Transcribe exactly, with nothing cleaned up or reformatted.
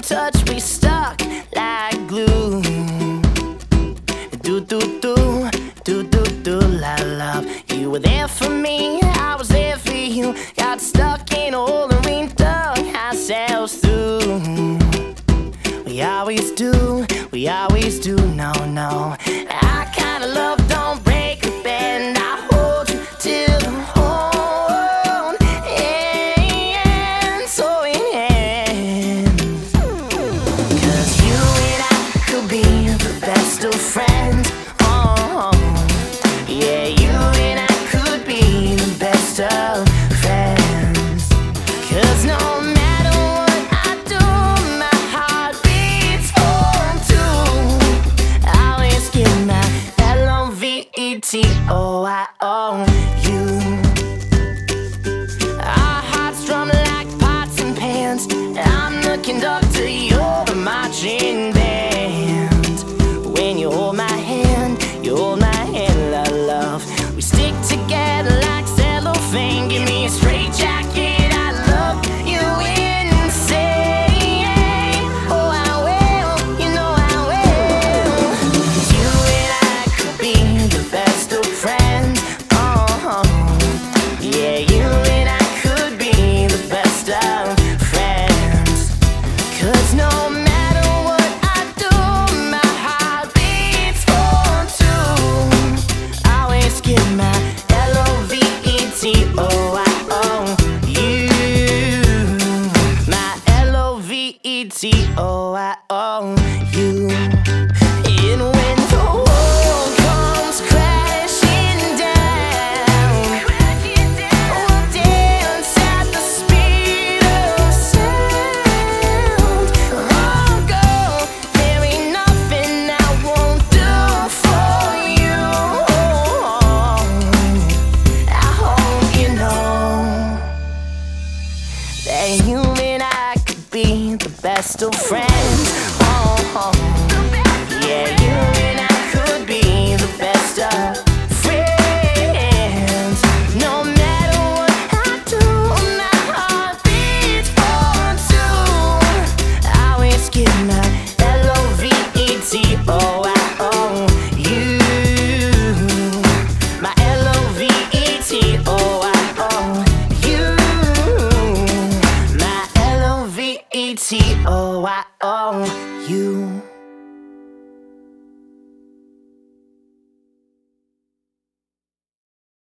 touch, we stuck like glue. Do do do, do do do, la love. You were there for me, I was there for you. Got stuck in a hole and we dug ourselves through. We always do, we always do, no, no. I kinda love don't break a bend. I hold you till the whole end, so it ends. Cause you and I could be the best of friends. Oh, yeah, you and I could be the best of friends. Cause no matter what I do, my heart beats home too. I always give my L O V E T O I O.